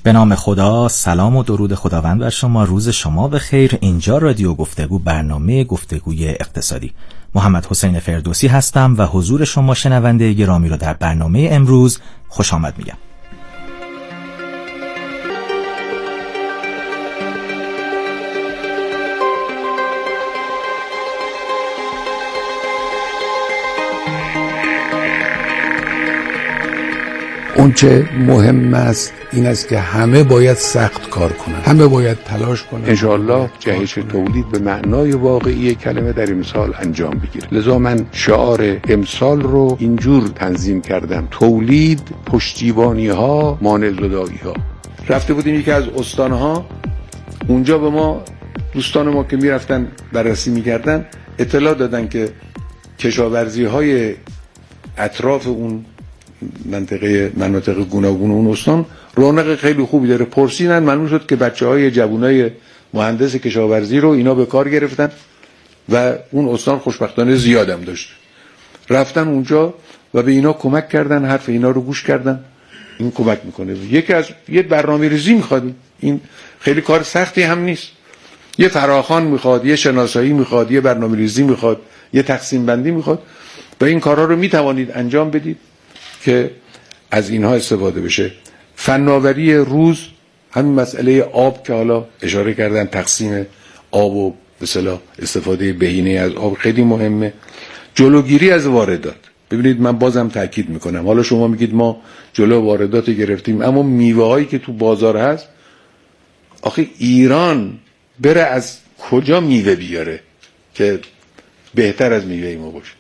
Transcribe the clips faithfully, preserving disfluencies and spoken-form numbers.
به نام خدا، سلام و درود خداوند بر شما. روز شما بخیر. اینجا رادیو گفتگو، برنامه گفتگوی اقتصادی. محمد حسین فردوسی هستم و حضور شما شنونده گرامی رو در برنامه امروز خوش آمد میگم. اون چه مهم است این است که همه باید سخت کار کنند، همه باید تلاش کنند. انشاءالله جهش تولید به معنای واقعی کلمه در امسال انجام بگیره. لذا من شعار امسال رو اینجور تنظیم کردم: تولید، پشتیبانی ها، مانع زدایی ها. رفته بودیم یکی از استانها، اونجا به ما دوستان ما که میرفتن بررسی میکردن اطلاع دادن که کشاورزی های اطراف اون منطقه مناطق گوناگون اون استان رونق خیلی خوبی داره. پرسیدن، معلوم شد که بچهای جوانای مهندس کشاورزی رو اینا به کار گرفتن و اون استان خوشبختانه زیادم داشت. رفتن اونجا و به اینا کمک کردن، حرف اینا رو گوش کردن. این کمک میکنه. یکی از یه برنامه‌ریزی میخواد، این خیلی کار سختی هم نیست. یه فراخوان میخواد، یه شناسایی میخواد، یه برنامه‌ریزی میخواد، یه تقسیم بندی میخواد و این کارها رو میتوانید انجام بدید که از اینها استفاده بشه. فناوری روز، همین مسئله آب که حالا اشاره کردن، تقسیم آب و به اصطلاح استفاده بهینه از آب خیلی مهمه. جلوگیری از واردات. ببینید من بازم تاکید میکنم، حالا شما میگید ما جلو واردات گرفتیم، اما میوه هایی که تو بازار هست، آخه ایران بره از کجا میوه بیاره که بهتر از میوه ما باشه؟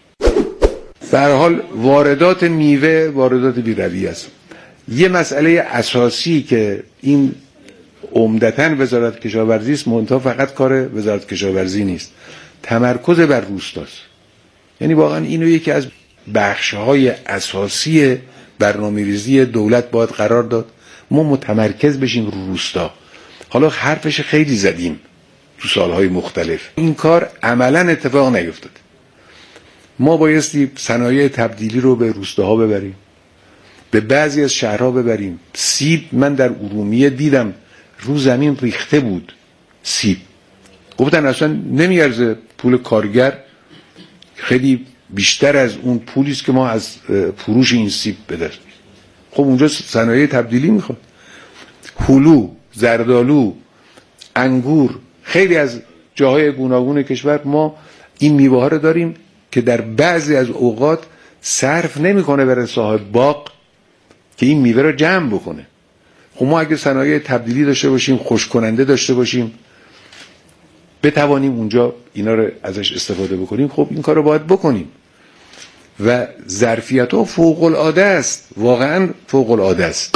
به هر حال واردات میوه واردات بی‌رویه است. یه مسئله اساسی که این عمدتاً وزارت کشاورزی است، منتها فقط کار وزارت کشاورزی نیست، تمرکز بر روستاست. یعنی واقعا اینو یکی از بخش‌های اساسی برنامه‌ریزی دولت باید قرار داد، ما متمرکز بشیم رو روستا. حالا حرفش خیلی زدیم تو سالهای مختلف، این کار عملاً اتفاق نیفتاد. ما بایستی صنایع تبدیلی رو به روستاها ببریم، به بعضی از شهرها ببریم. سیب، من در ارومیه دیدم رو زمین ریخته بود سیب، گفتن اصلا نمیارزه، پول کارگر خیلی بیشتر از اون پولیست که ما از فروش این سیب بدست. خب اونجا صنایع تبدیلی میخواد. هلو، زردالو، انگور، خیلی از جاهای گوناگون کشور ما این میوه ها رو داریم که در بعضی از اوقات صرف نمیکنه برای صاحب باغ که این میوه رو جمع بکنه. خب ما اگه صنایع تبدیلی داشته باشیم، خشک کننده داشته باشیم، بتوانیم اونجا اینا رو ازش استفاده بکنیم، خب این کار رو باید بکنیم. و ظرفیت ها فوق العاده است، واقعا فوق العاده است.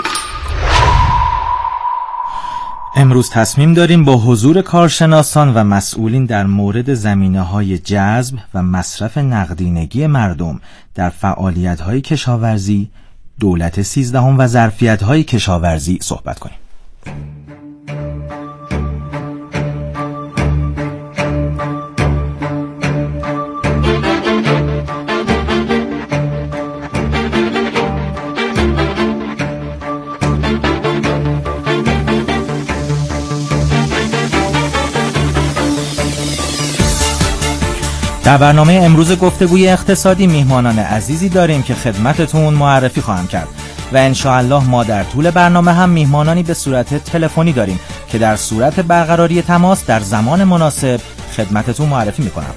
امروز تصمیم داریم با حضور کارشناسان و مسئولین در مورد زمینه‌های جذب و مصرف نقدینگی مردم در فعالیت‌های کشاورزی، دولت سیزدهم و ظرفیت‌های کشاورزی صحبت کنیم. در برنامه امروز گفتگوی اقتصادی میهمانان عزیزی داریم که خدمتتون معرفی خواهم کرد و انشاءالله ما در طول برنامه هم میهمانانی به صورت تلفنی داریم که در صورت برقراری تماس در زمان مناسب خدمتتون معرفی میکنم.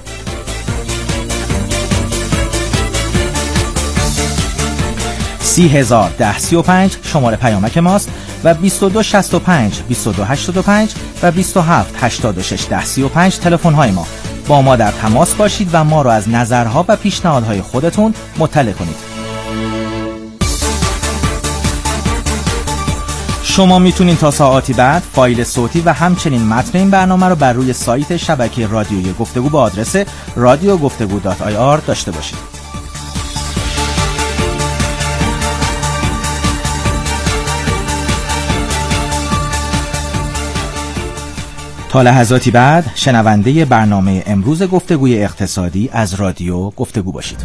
سی هزار ده سی و پنج شماره پیامک ماست و بیست و دو شصت و پنج بیست و دو هشتاد و پنج و بیست و هفت هشتاد و شش ده سی و پنج تلفن های ما. با ما در تماس باشید و ما را از نظرها و پیشنهادهای خودتون مطلع کنید. شما میتونید تا ساعاتی بعد فایل صوتی و همچنین متن این برنامه رو بر روی سایت شبکه رادیوی گفتگو با آدرس رادیو گفتگو دات آی آر داشته باشید. تا لحظاتی بعد شنونده برنامه امروز گفتگوی اقتصادی از رادیو گفتگو باشید.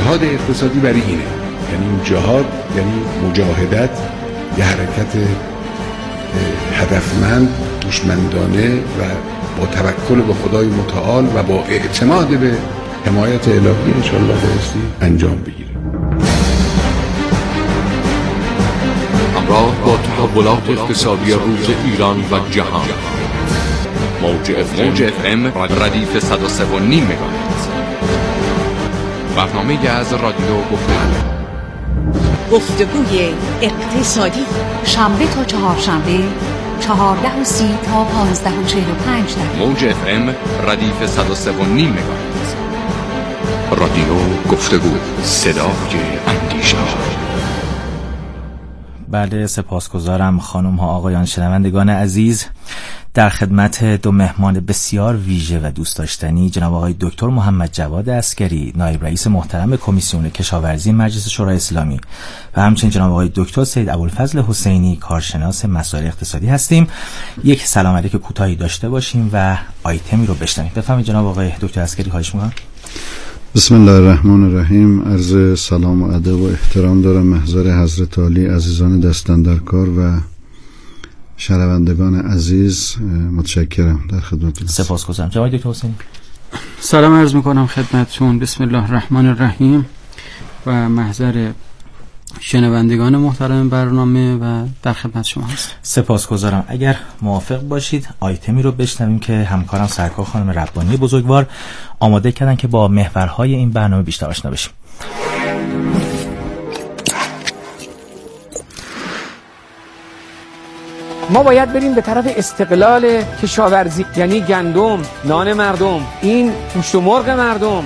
جهاد اقتصادی برای اینه، یعنی این جهاد یعنی مجاهدت، یه حرکت هدفمند، هوشمندانه و با توکل به خدای متعال و با اعتماد به حمایت الهی انشاءالله بایستی انجام بگیره. همراه با تحولات اقتصادی روز ایران و جهان، موج اف ام ردیف صد و سه و نیم مگاهرتز، برنامه از رادیو گفتگو گفتگوی اقتصادی، شنبه تا چهارشنبه چهارده و سی تا پانزده و چهل و پنج دقیقه. موج اف ام ردیف صد و سه و نیم مگاهرتز، رادیو گفتگو، صدای اندیشه. بله، سپاسگزارم خانم ها آقایان شنوندگان عزیز. در خدمت دو مهمان بسیار ویژه و دوست داشتنی جناب آقای دکتر محمد جواد عسکری، نایب رئیس محترم کمیسیون کشاورزی مجلس شورای اسلامی و همچنین جناب آقای دکتر سید ابوالفضل حسینی، کارشناس مسائل اقتصادی هستیم. یک سلام علیک کوتاهی داشته باشیم و آیتمی رو بشنویم. بفرمایید جناب آقای دکتر عسکری، خواهش می‌کنم. بسم الله الرحمن الرحیم. عرض سلام و ادب و احترام دارم محضر حضرت عالی، عزیزان دستن در کار و شنوندگان عزیز. متشکرم، در خدمتتون. سپاسگزارم. جناب دکتر حسینی. سلام عرض میکنم خدمتتون. بسم الله الرحمن الرحیم و محضر شنوندگان محترم برنامه و در خدمت شما هست. سپاسگزارم. اگر موافق باشید آیتمی رو بشنویم که همکارم سرکار خانم ربانی بزرگوار آماده کردن که با محورهای این برنامه بیشتر آشنا بشیم. ما باید بریم به طرف استقلال کشاورزی، یعنی گندم، نان مردم، این گوشت و مرغ مردم.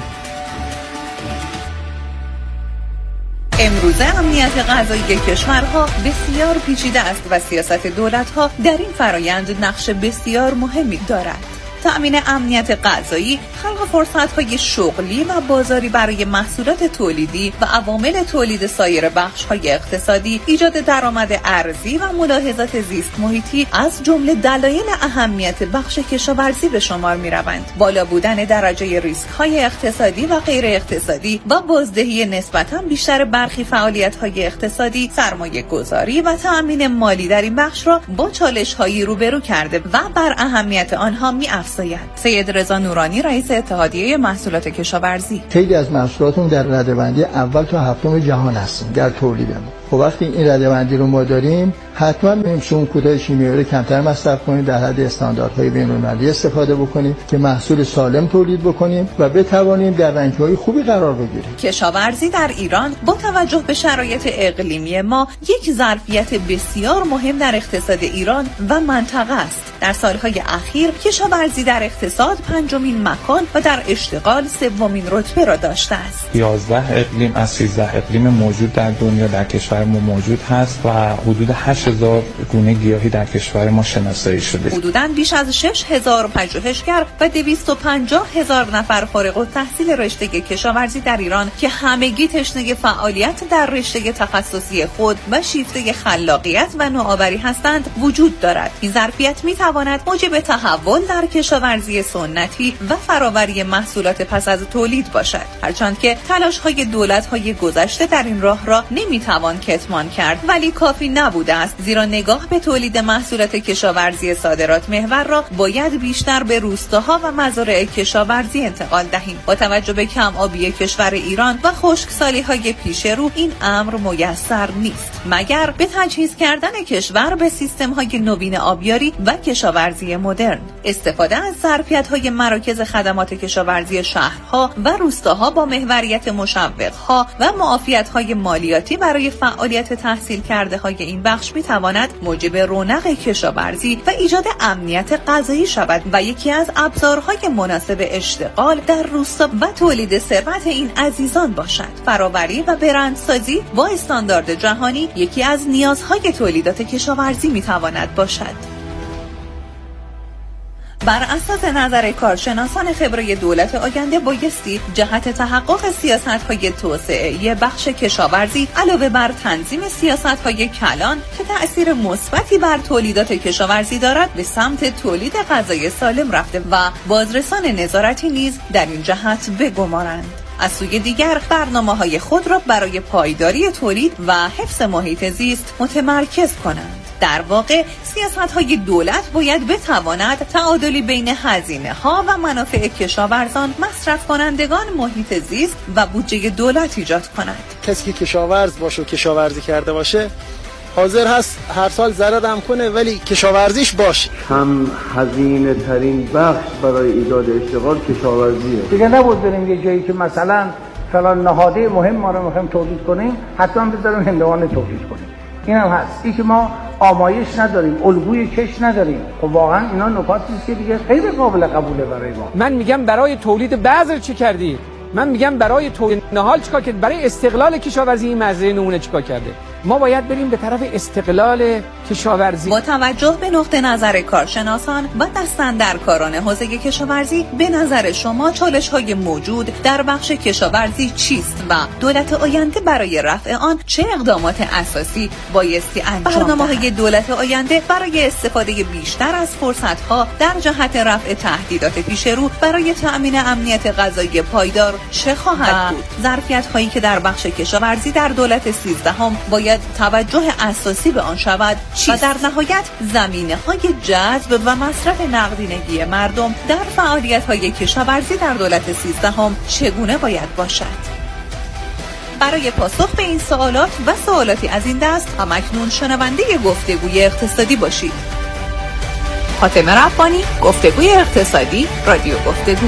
امروزه امنیت غذایی کشورها بسیار پیچیده است و سیاست دولت‌ها در این فرایند نقش بسیار مهمی دارد. تأمین امنیت غذایی، خلق فرصت‌های شغلی و بازاری برای محصولات تولیدی و عوامل تولید سایر بخش‌های اقتصادی، ایجاد درآمد ارزی و ملاحظات زیست محیطی از جمله دلایل اهمیت بخش کشاورزی به شمار می‌روند. بالا بودن درجه ریسک‌های اقتصادی و غیر اقتصادی و بازدهی نسبتاً بیشتر برخی فعالیت‌های اقتصادی، سرمایه‌گذاری و تأمین مالی در این بخش را با چالش‌هایی روبرو کرده و بر اهمیت آنها می‌افزاید. سید رضا نورانی، رئیس اتحادیه محصولات کشاورزی: خیلی از محصولاتمون در رده‌بندی اول تا هفتم جهان هستیم در تولیدمون. خب وقتی این رده‌بندی رو ما داریم، حتما می‌ایم شون کودای شیمیایی رو کمتر مصرف کنیم، در حد استانداردهای بین‌المللی استفاده بکنیم که محصول سالم تولید بکنیم و بتوانیم در رنگ‌های خوبی قرار بگیریم. کشاورزی در ایران با توجه به شرایط اقلیمی ما یک ظرفیت بسیار مهم در اقتصاد ایران و منطقه است. در سالهای اخیر کشاورزی در اقتصاد پنجمین مکان و در اشتغال سومین رتبه را داشته است. یازده اقلیم از سیزده اقلیم موجود در دنیا در کشور ما موجود هست و حدود هشت هزار گونه گیاهی در کشور ما شناسایی شده. حدوداً بیش از شش هزار پژوهشگر و دویست و پنجاه هزار نفر فارغ التحصیل رشته کشاورزی در ایران که همگی تشنه فعالیت در رشته تخصصی خود و شیفته خلاقیت و نوآوری هستند وجود دارد. این ظرفیت می‌تواند موجب تحول در کشاورزی سنتی و فراوری محصولات پس از تولید باشد، هرچند که تلاش‌های دولت‌های گذشته در این راه را نمی‌توان کتمان کرد، ولی کافی نبوده است، زیرا نگاه به تولید محصولات کشاورزی صادرات محور را باید بیشتر به روستاها و مزارع کشاورزی انتقال دهیم. با توجه به کم آبی کشور ایران و خشکسالی‌های پیش رو این امر میسر نیست، مگر به تجهیز کردن کشور به سیستم‌های نوین آبیاری و کشاورزی مدرن. استفاده از ظرفیت‌های مراکز خدمات کشاورزی شهرها و روستاها با محوریت مشوق‌ها و معافیت‌های مالیاتی برای فعالیت تحصیل کرده های این بخش می‌تواند موجب رونق کشاورزی و ایجاد امنیت غذایی شود و یکی از ابزارهای مناسب اشتغال در روستا و تولید ثروت این عزیزان باشد. فراوری و برندسازی با استاندارد جهانی یکی از نیازهای تولیدات کشاورزی می‌تواند باشد. بر اساس نظر کارشناسان خبره دولت آینده بایستی جهت تحقق سیاست‌های توسعه‌ای بخش کشاورزی علاوه بر تنظیم سیاست‌های کلان که تأثیر مثبتی بر تولیدات کشاورزی دارد به سمت تولید غذای سالم رفته و بازرسان نظارتی نیز در این جهت بگمارند. از سوی دیگر برنامه‌های خود را برای پایداری تولید و حفظ محیط زیست متمرکز کنند. در واقع سیاست‌های دولت باید بتواند تعادلی بین هزینه‌ها و منافع کشاورزان، مصرف کنندگان، محیط زیست و بودجه دولت ایجاد کند. کسی که کشاورز باشه و کشاورزی کرده باشه حاضر هست هر سال ضرر هم کنه ولی کشاورزیش باشه. هم هزینه ترین بخش برای ایجاد اشتغال کشاورزیه. دیگه نبود بریم یه جایی که مثلا فلان نهاده مهم ما رو می‌خوایم تولید کنیم حتما بذاریم هندوانه تولید کنیم. این هم هست. این که ما آمایش نداریم، الگوی کش نداریم. خب واقعا اینا نکاتی است که دیگه خیلی قابل قبوله برای ما. من میگم برای تولید بذر چی کردی؟ من میگم برای تولید نهال چیکار کرد؟ برای استقلال کشاورزی این مزرعه نمونه چیکار کرده؟ ما باید بریم به طرف استقلال کشاورزی. با توجه به نقطه نظر کارشناسان و دستاندرکاران حوزه کشاورزی، به نظر شما چالش‌های موجود در بخش کشاورزی چیست و دولت آینده برای رفع آن چه اقدامات اساسی بایستی انجام دهد؟ برنامه‌های دولت آینده برای استفاده بیشتر از فرصت‌ها در جهت رفع تهدیدات پیش رو برای تأمین امنیت غذایی پایدار چه خواهد بود؟ ظرفیت‌هایی که در بخش کشاورزی در دولت سیزدهم باید توجه اساسی به آن شود چیست؟ و در نهایت زمینه‌های جذب و مصرف نقدینگی مردم در فعالیت‌های کشاورزی در دولت سیزدهم چگونه باید باشد؟ برای پاسخ به این سوالات و سوالاتی از این دست همکنون شنونده گفتگوی اقتصادی باشید. فاطمه ربانی، گفتگوی اقتصادی، رادیو گفتگو.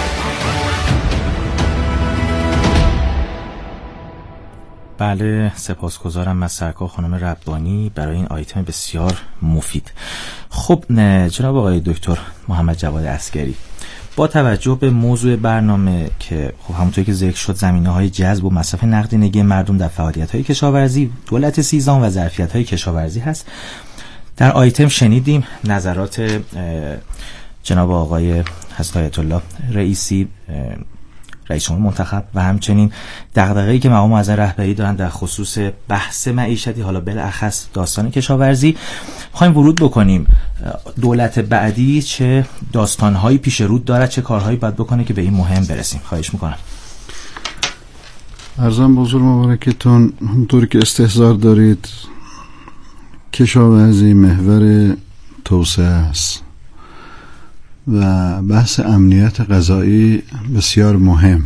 بله، سپاسگزارم از سرکار خانم ربانی برای این آیتم بسیار مفید. خب جناب آقای دکتر محمد جواد عسگری، با توجه به موضوع برنامه که خب همونطوری که ذکر شد زمینه‌های جذب و مصرف نقدینگی مردم در فعالیت‌های کشاورزی، دولت سیزدهم و ظرفیت‌های کشاورزی هست. در آیتم شنیدیم نظرات جناب آقای حضرت آیت الله رئیسی رئیس جمهور منتخب و همچنین دغدغه‌ای که مقام معظم رهبری دارن در خصوص بحث معیشتی، حالا بالاخص داستان کشاورزی. می‌خوایم ورود بکنیم دولت بعدی چه داستان‌هایی پیش رو داره، چه کارهایی باید بکنه که به این مهم برسیم. خواهش می‌کنم. عرضم به حضور مبارکتون، همونطوری که استحضار دارید کشاورزی محور توسعه است و بحث امنیت غذایی بسیار مهم.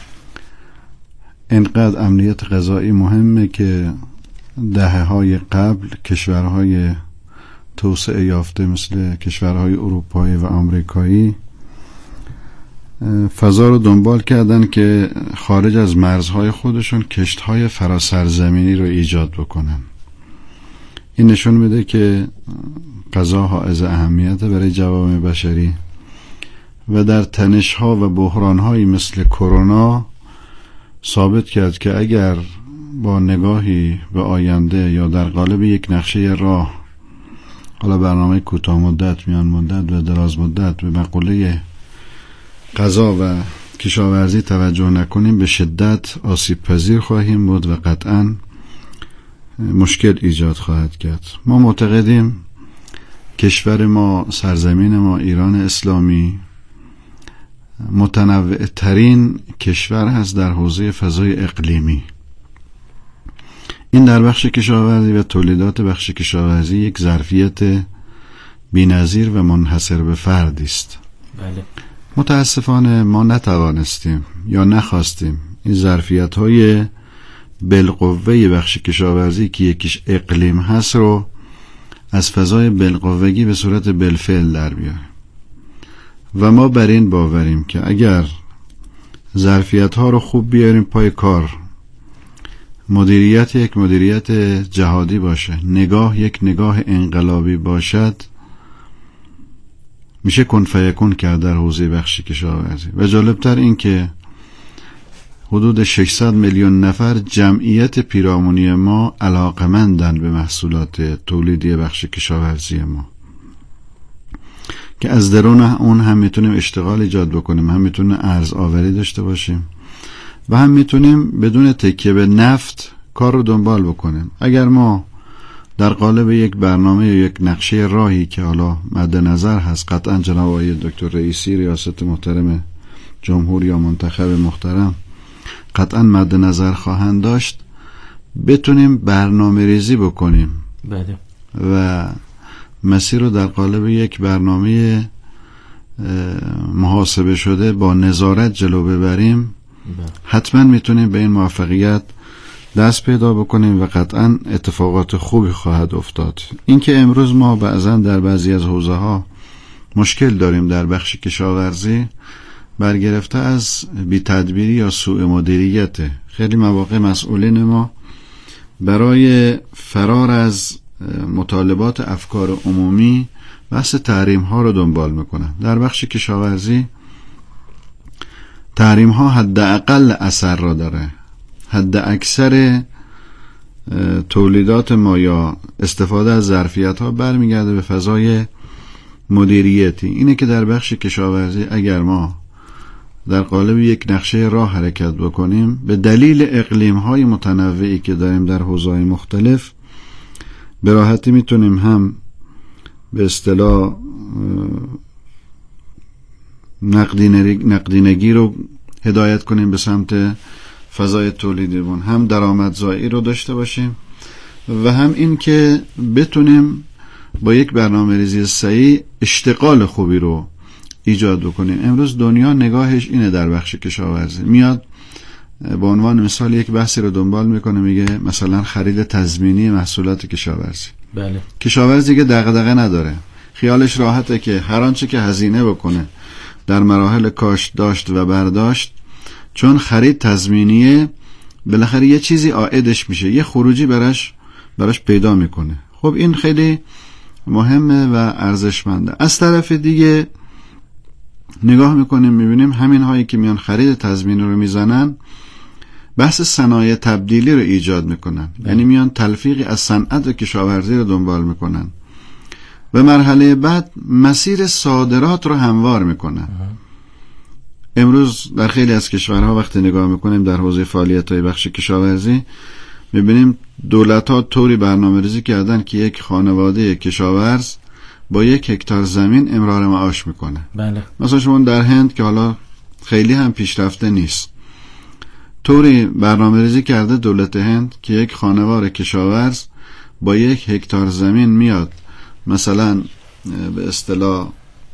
اینقدر امنیت غذایی مهمه که دهه‌های قبل کشورهای توسعه یافته مثل کشورهای اروپایی و آمریکایی فضا رو دنبال کردن که خارج از مرزهای خودشون کشت‌های فراسرزمینی رو ایجاد بکنن. این نشون میده که غذا حائز اهمیت برای جوامع بشری و در تنش‌ها و بحران‌هایی مثل کرونا ثابت کرد که اگر با نگاهی به آینده یا در قالب یک نقشه راه، حالا برنامه کوتاه مدت، میان مدت و دراز مدت، به مقوله غذا و کشاورزی توجه نکنیم به شدت آسیب پذیر خواهیم بود و قطعاً مشکل ایجاد خواهد کرد. ما معتقدیم کشور ما، سرزمین ما ایران اسلامی، متنوع ترین کشور هست در حوزه فضای اقلیمی. این در بخش کشاورزی و تولیدات بخش کشاورزی یک ظرفیت بی‌نظیر و منحصر به فردی است. بله. متاسفانه ما نتوانستیم یا نخواستیم این ظرفیت‌های بالقوه بخش کشاورزی که یکیش اقلیم هست رو از فضای بالقوگی به صورت بالفعل در بیاریم و ما بر این باوریم که اگر ظرفیت ها رو خوب بیاریم پای کار، مدیریت یک مدیریت جهادی باشه، نگاه یک نگاه انقلابی باشد، میشه کن فیکون کرد در حوزه بخش کشاورزی. و جالبتر این که حدود ششصد میلیون نفر جمعیت پیرامونی ما علاقمندن به محصولات تولیدی بخش کشاورزی ما که از درون اون هم میتونیم اشتغال ایجاد بکنیم، هم میتونیم ارز آوری داشته باشیم و هم میتونیم بدون تکیه به نفت کار رو دنبال بکنیم. اگر ما در قالب یک برنامه یا یک نقشه راهی که حالا مد نظر هست، قطعا جناب آقای دکتر رئیسی ریاست محترم جمهور یا منتخب محترم قطعا مد نظر خواهند داشت بتونیم برنامه ریزی بکنیم بله. و مسیر رو در قالب یک برنامه محاسبه شده با نظارت جلو ببریم بله. حتما میتونیم به این موفقیت دست پیدا بکنیم و قطعا اتفاقات خوبی خواهد افتاد. اینکه امروز ما بعضا در بعضی از حوزه ها مشکل داریم در بخش کشاورزی برگرفته از بی تدبیری یا سوء مدیریت. خیلی مواقع مسئولین ما برای فرار از مطالبات افکار عمومی بحث تحریم ها رو دنبال میکنن. در بخش کشاورزی تحریم ها حداقل اثر را داره، حد اکثر تولیدات ما یا استفاده از ظرفیت ها برمیگرده به فضای مدیریتی. اینه که در بخش کشاورزی اگر ما در قالب یک نقشه راه حرکت بکنیم به دلیل اقلیم های متنوعی که داریم در حوزه‌های مختلف به راحتی میتونیم هم به اصطلاح نقدینگی رو هدایت کنیم به سمت فضای تولیدیمون، هم درآمدزایی رو داشته باشیم و هم این که بتونیم با یک برنامه ریزی صحیح اشتغال خوبی رو ایجاد بکنیم. امروز دنیا نگاهش اینه در بخش کشاورزی، میاد به عنوان مثال یک بحثی رو دنبال میکنه، میگه مثلا خرید تضمینی محصولات کشاورزی. بله. کشاورزی که دغدغه نداره، خیالش راحته که هر آنچه که هزینه بکنه در مراحل کاشت داشت و برداشت، چون خرید تضمینیه بالاخره یه چیزی عائدش میشه، یه خروجی براش براش پیدا میکنه. خب این خیلی مهمه و ارزشمنده. از طرف دیگه نگاه میکنیم میبینیم همین هایی که میان خرید تضمینی رو میزنن بحث صنایع تبدیلی رو ایجاد میکنن، یعنی میان تلفیقی از صنعت و کشاورزی رو دنبال میکنن و مرحله بعد مسیر صادرات رو هموار میکنن. امروز در خیلی از کشورها وقتی نگاه میکنیم در حوزه فعالیت‌های بخش کشاورزی میبینیم دولت‌ها طوری برنامه‌ریزی کردن که یک خانواده کشاورز با یک هکتار زمین امرار معاش میکنه. بله. مثلا شما در هند که حالا خیلی هم پیشرفته نیست، طوری برنامه‌ریزی کرده دولت هند که یک خانوار کشاورز با یک هکتار زمین میاد مثلا به اصطلاح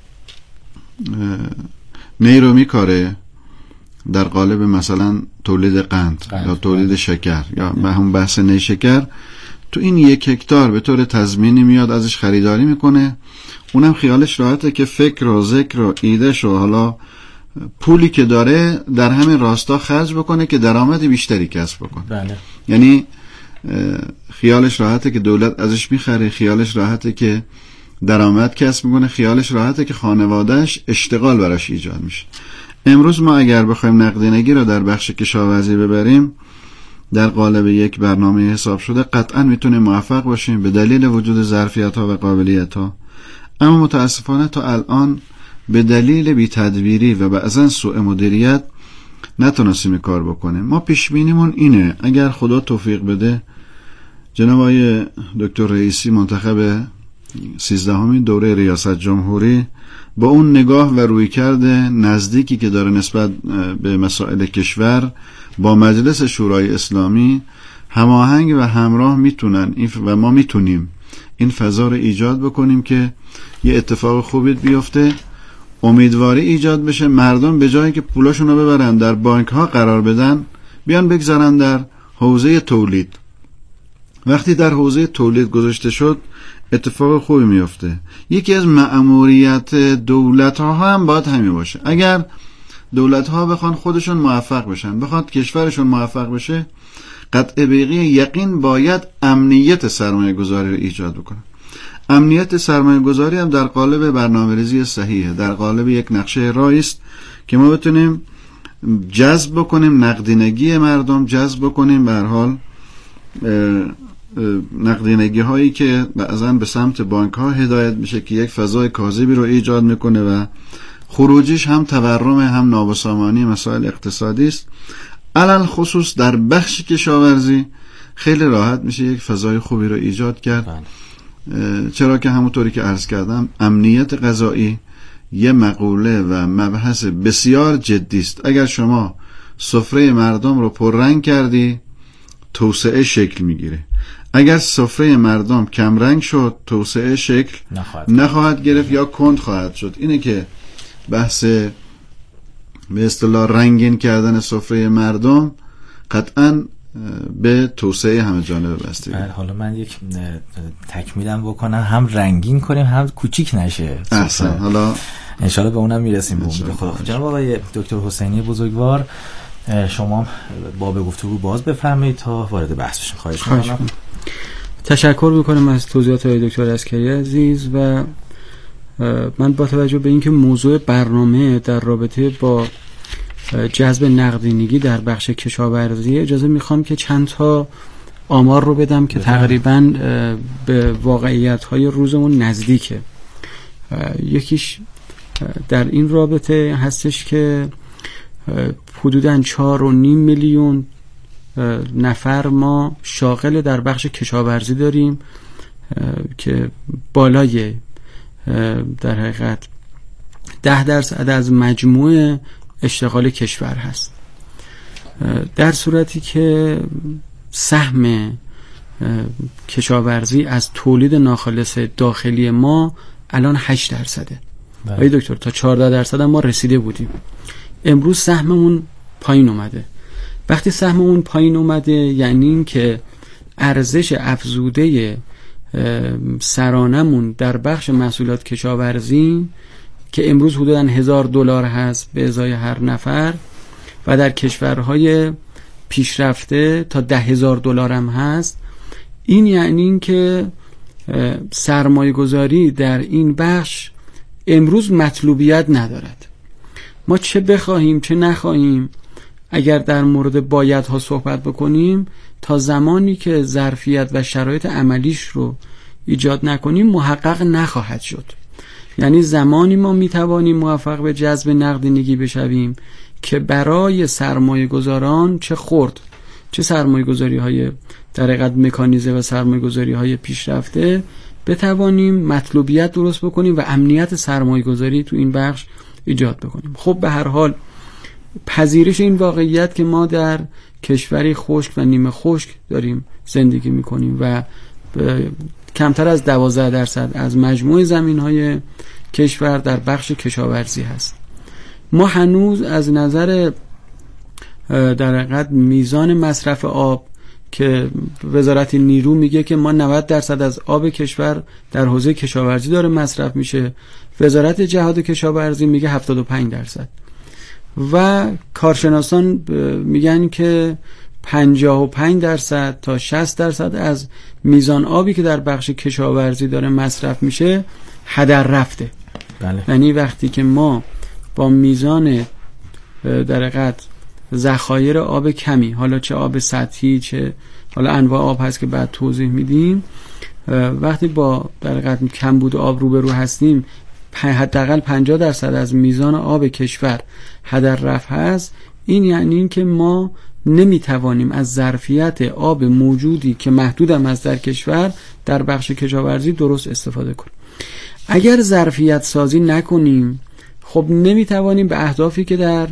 نی رو میکاره در قالب مثلا تولید قند, قند یا تولید قند. شکر یا به هم بحث نی شکر، تو این یک هکتار به طور تضمینی میاد ازش خریداری میکنه. اونم خیالش راحته که فکر و ذکر و ایدهش و حالا پولی که داره در همین راستا خرج بکنه که درآمد بیشتری کسب بکنه. بله. یعنی خیالش راحته که دولت ازش میخره، خیالش راحته که درآمد کسب میکنه، خیالش راحته که خانوادهش اشتغال براش ایجاد میشه. امروز ما اگر بخوایم نقدینگی رو در بخش کشاورزی ببریم در قالب یک برنامه حساب شده قطعا میتونیم موفق باشیم به دلیل وجود ظرفیت ها و قابلیت ها، اما متاسفانه تا الان به دلیل بی تدبیری و بعضا سوء مدیریت نتونستیم کار بکنیم. ما پیش بینیمون اینه اگر خدا توفیق بده جناب آقای دکتر رئیسی منتخب سیزدهمین دوره ریاست جمهوری با اون نگاه و رویکرد نزدیکی که داره نسبت به مسائل کشور با مجلس شورای اسلامی هماهنگ و همراه میتونن و ما میتونیم این فضا رو ایجاد بکنیم که یه اتفاق خوبی بیفته، امیدواری ایجاد بشه، مردم به جایی که پولاشون رو ببرن در بانک ها قرار بدن بیان بگذارن در حوزه تولید. وقتی در حوزه تولید گذاشته شد اتفاق خوبی میفته. یکی از مأموریت دولت ها هم باید همین باشه. اگر دولت ها بخوان خودشون موفق بشن، بخواد کشورشون موفق بشه، قطع به یقین باید امنیت سرمایه گذاری رو ایجاد بکنن. امنیت سرمایه گذاری هم در قالب برنامه ریزی صحیحه، در قالب یک نقشه راهی است که ما بتونیم جذب بکنیم نقدینگی مردم، جذب بکنیم به هر حال نقدینگی هایی که بعضا به سمت بانک ها هدایت میشه که یک فضای کاذبی رو ایجاد میکنه و خروجیش هم تورم هم نابسامانی مسائل اقتصادی است. علل خصوص در بخش کشاورزی خیلی راحت میشه یک فضای خوبی رو ایجاد کرد. بله. چرا که همونطوری که عرض کردم امنیت غذایی یه مقوله و مبحث بسیار جدی است. اگر شما سفره مردم رو پررنگ کردی، توسعه شکل میگیره. اگر سفره مردم کمرنگ شد، توسعه شکل نخواهد, نخواهد گرفت یا کند خواهد شد. اینه که بحث به اصطلاح رنگین کردن سفره مردم قطعاً به توسعه همه جانبه بستگی. حالا من یک تکمیلم بکنم، هم رنگین کنیم هم کوچیک نشه. احسن. حالا انشالله به اونم میرسیم به امید خدا. جناب آقای دکتر حسینی بزرگوار، شما باب گفتگو باز بفرمایید تا وارد بحث بشیم. خواهش می‌کنم. تشکر می‌کنم از توضیحات آقای دکتر عسکری عزیز و من با توجه به اینکه موضوع برنامه در رابطه با جذب نقدینگی در بخش کشاورزی، اجازه میخوام که چند تا آمار رو بدم که تقریباً به واقعیت‌های روزمون نزدیکه. یکیش در این رابطه هستش که حدوداً چهار و نیم میلیون نفر ما شاغل در بخش کشاورزی داریم که بالای در حقیقت ده درصد از مجموع اشتغال کشور هست، در صورتی که سهم کشاورزی از تولید ناخالص داخلی ما الان هشت درصده. آقای دکتر تا چهارده درصد هم ما رسیده بودیم. امروز سهممون پایین اومده. وقتی سهممون پایین اومده یعنی این که ارزش افزوده سرانمون در بخش محصولات کشاورزی که امروز حدوداً هزار دلار هست به ازای هر نفر و در کشورهای پیشرفته تا ده هزار دلار هم هست، این یعنی این که سرمایه گذاری در این بخش امروز مطلوبیت ندارد. ما چه بخواهیم چه نخواهیم، اگر در مورد بایدها صحبت بکنیم، تا زمانی که ظرفیت و شرایط عملیش رو ایجاد نکنیم محقق نخواهد شد. یعنی زمانی ما میتوانیم موفق به جذب نقدینگی بشویم که برای سرمایه گذاران چه خرد چه سرمایه گذاری های در حقیقت مکانیزه و سرمایه گذاری های پیشرفته بتوانیم مطلوبیت درست بکنیم و امنیت سرمایه گذاری تو این بخش ایجاد بکنیم. خب به هر حال پذیرش این واقعیت که ما در کشوری خشک و نیمه خشک داریم زندگی میکنیم و کمتر از دوازده درصد از مجموع زمین‌های کشور در بخش کشاورزی هست. ما هنوز از نظر در حقیقت میزان مصرف آب که وزارت نیرو میگه که ما نود درصد از آب کشور در حوزه کشاورزی داره مصرف میشه، وزارت جهاد کشاورزی میگه هفتاد و پنج درصد و کارشناسان میگن که پنجاه و پنج درصد تا شصت درصد از میزان آبی که در بخش کشاورزی داره مصرف میشه هدر رفته. بله. یعنی وقتی که ما با میزان در حقیقت ذخایر آب کمی، حالا چه آب سطحی چه حالا انواع آب هست که بعد توضیح میدیم، وقتی با در حقیقت کمبود آب روبرو هستیم، حداقل پنجاه درصد از میزان آب کشور هدر رفت هست، این یعنی این که ما نمیتوانیم از ظرفیت آب موجودی که محدود هم از در کشور در بخش کشاورزی درست استفاده کنیم. اگر ظرفیت سازی نکنیم، خب نمیتوانیم به اهدافی که در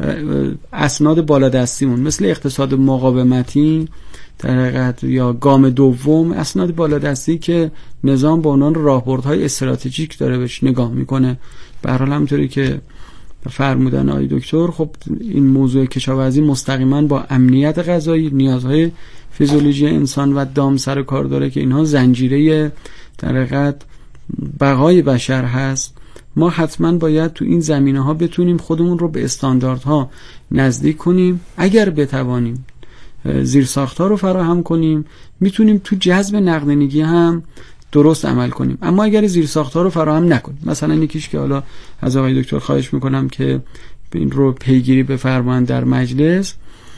اسناد بالادستیمون مثل اقتصاد مقاومتی در حقیقت یا گام دوم، اسناد بالادستی که نظام با عنوان راهبردهای استراتژیک داره بهش نگاه میکنه، به هر حال همونطوری که فرمودن آقای دکتر، خب این موضوع کشاورزی مستقیما با امنیت غذایی، نیازهای فیزیولوژی انسان و دام سر کار داره که اینها زنجیره در حقیقت بقای بشر هست. ما حتما باید تو این زمینه ها بتونیم خودمون رو به استانداردها نزدیک کنیم. اگر بتوانیم زیرساخت‌ها رو فراهم کنیم، میتونیم تو جذب نقدینگی هم درست عمل کنیم. اما اگر زیرساخت‌ها رو فراهم نکنیم، مثلا یکیش که حالا از آقای دکتر خواهش میکنم که این رو پیگیری بفرمایند در مجلس،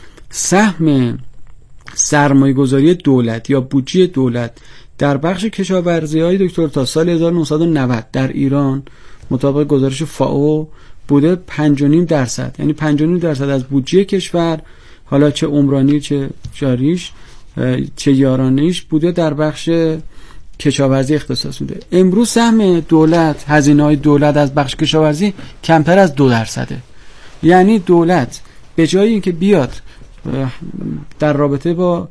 سهم سرمایه‌گذاری دولت یا بودجه دولت در بخش کشاورزی های دکتر تا سال هزار و نهصد و نود در ایران مطابق گزارش فائو بوده پنج و نیم درصد، یعنی پنج و نیم درصد از بودجه کشور، حالا چه عمرانی چه جاریش چه یارانه‌ایش بوده در بخش کشاورزی اختصاص میده. امروز سهم دولت، هزینه‌های دولت از بخش کشاورزی کمتر از دو درصده. یعنی دولت به جای اینکه بیاد در رابطه با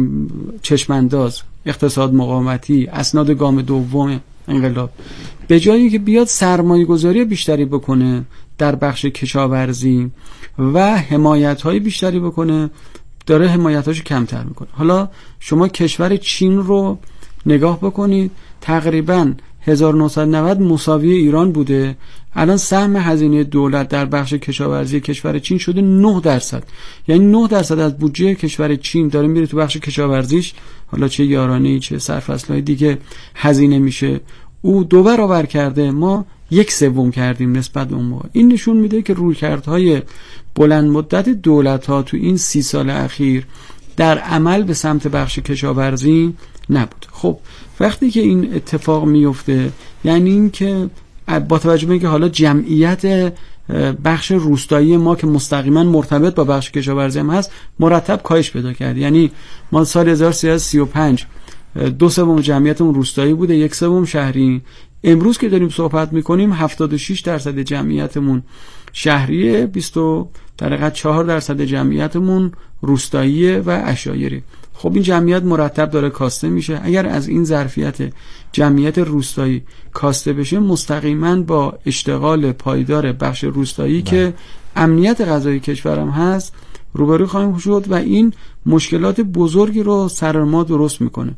چشمانداز، اقتصاد مقاومتی، اسناد گام دوم انقلاب، به جای اینکه بیاد سرمایه گذاری بیشتری بکنه در بخش کشاورزی و حمایت های بیشتری بکنه، داره حمایتاشو کمتر میکنه. حالا شما کشور چین رو نگاه بکنید، تقریبا هزار و نهصد و نود مساوی ایران بوده، الان سهم هزینه دولت در بخش کشاورزی کشور چین شده نه درصد. یعنی نه درصد از بودجه کشور چین داره میره تو بخش کشاورزیش، حالا چه یارانه‌ای چه سرفصل‌های دیگه هزینه میشه. او دو برابر کرده، ما یک سوم کردیم نسبت به اون موقع. این نشون میده که رویکردهای بلند مدت دولت‌ها تو این سی سال اخیر در عمل به سمت بخش کشاورزی نبود. خب وقتی که این اتفاق میفته، یعنی این که با توجه به اینکه حالا جمعیت بخش روستایی ما که مستقیما مرتبط با بخش کشاورزی هم هست مرتب کاهش پیدا کرد. یعنی ما سال هزار و سیصد و سی و پنج دو سوم جمعیتمون روستایی بوده، یک سوم شهری. امروز که داریم صحبت میکنیم هفتاد و شش درصد جمعیتمون شهریه، بیست در حقیقت چهار درصد جمعیتمون روستاییه و عشایری. خب این جمعیت مرتب داره کاسته میشه. اگر از این ظرفیت جمعیت روستایی کاسته بشه، مستقیما با اشتغال پایدار بخش روستایی بله. که امنیت غذایی کشورم هست روبرو خواهیم شد و این مشکلات بزرگی رو سر ما درست میکنه.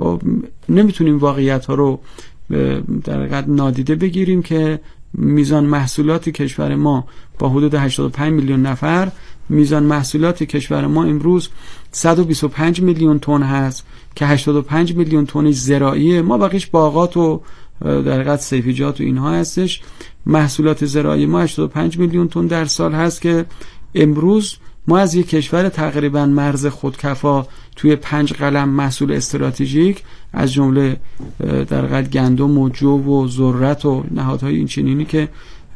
نمیتونیم واقعیت ها رو در حقیقت نادیده بگیریم که میزان محصولات کشور ما با حدود هشتاد و پنج میلیون نفر، میزان محصولات کشور ما امروز صد و بیست و پنج میلیون تن هست که هشتاد و پنج میلیون تنش زراعیه، ما بقیش باغات و در حقیقت سیفیجات و اینها هستش. محصولات زراعی ما هشتاد و پنج میلیون تن در سال هست که امروز ما از یک کشور تقریبا مرز خودکفا توی پنج قلم محصول استراتژیک از جمله در حقیقت گندم و جو و ذرت و نهادهای این چنینی که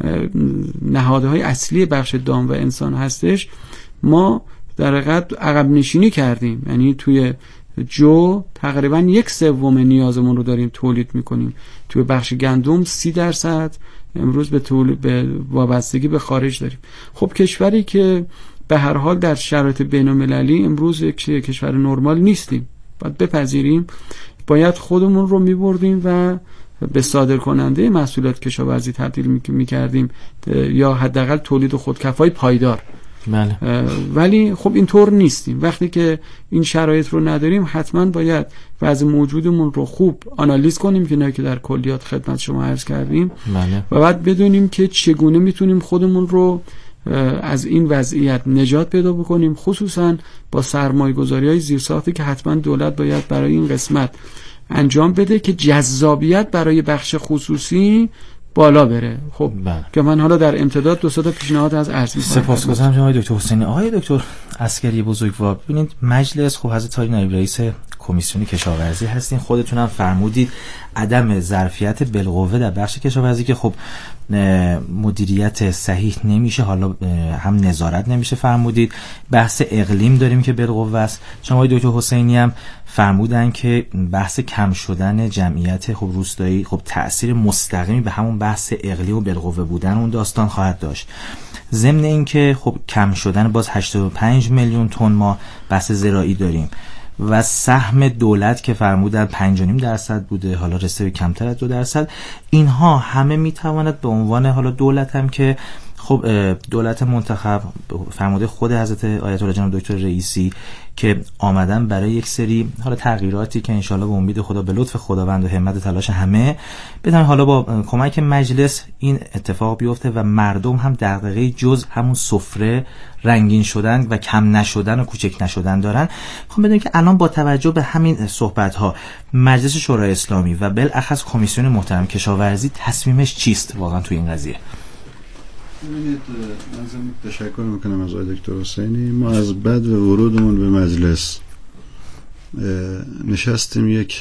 نهادهای اصلی بخش دام و انسان هستش، ما در حقیقت عقب نشینی کردیم. یعنی توی جو تقریبا یک سوم نیازمون رو داریم تولید میکنیم، توی بخش گندم سی درصد امروز به تولید به وابستگی به خارج داریم. خب کشوری که به هر حال در شرایط بین‌المللی امروز یک کشور نرمال نیستیم، باید بپذیریم، باید خودمون رو میبردیم و به صادر کننده محصولات کشاورزی تبدیل میکردیم یا حداقل تولید خودکفایی پایدار. بله. ولی خب اینطور نیستیم. وقتی که این شرایط رو نداریم حتما باید وضع موجودمون رو خوب آنالیز کنیم که نه که در کلیات خدمت شما عرض کردیم. بله. و بعد بدونیم که چگونه میتونیم خودمون رو از این وضعیت نجات پیدا بکنیم، خصوصا با سرمایه گذاری های زیرساختی که حتما دولت باید برای این قسمت انجام بده که جذابیت برای بخش خصوصی بالا بره. خب بله. که من حالا در امتداد دو تا پیشنهاد از عرض می‌کنم. سپاسگزارم جناب دکتر حسینی. آقای دکتر عسگری بزرگوار، ببینید مجلس خب حضرت عالی نایب رئیس کمیسیون کشاورزی هستین، خودتون هم فرمودید عدم ظرفیت بالقوه در بخش کشاورزی که خب مدیریت صحیح نمیشه، حالا هم نظارت نمیشه فرمودید. بحث اقلیم داریم که بالقوه است. شما آقای دکتر حسینی هم فرمودن که بحث کم شدن جمعیت خب روستایی خب تأثیر مستقیمی به همون بحث اقلیم و بالقوه بودن اون داستان خواهد داشت. ضمن این که خب کم شدن باز هشتاد و پنج میلیون تن ما بحث زراعی داریم و سهم دولت که فرمودن پنج و نیم درصد بوده، حالا رسیده به کمتر از دو درصد. اینها همه میتواند به عنوان حالا دولت هم که خب دولت منتخب فرموده خود حضرت آیت الله جناب دکتر رئیسی که آمدن برای یک سری حالا تغییراتی که انشالله به امید خدا به لطف خداوند و همت و تلاش همه بدن حالا با کمک مجلس این اتفاق بیفته و مردم هم دغدغه جز همون سفره رنگین شدن و کم نشدن و کوچک نشدن دارن. خب بدونید که الان با توجه به همین صحبت ها مجلس شورای اسلامی و بالاخص کمیسیون محترم کشاورزی تصمیمش چیست واقعا تو این قضیه؟ ببینید من تشکر میکنم از آقای دکتر حسینی. ما از بعد ورودمون به مجلس نشستیم یک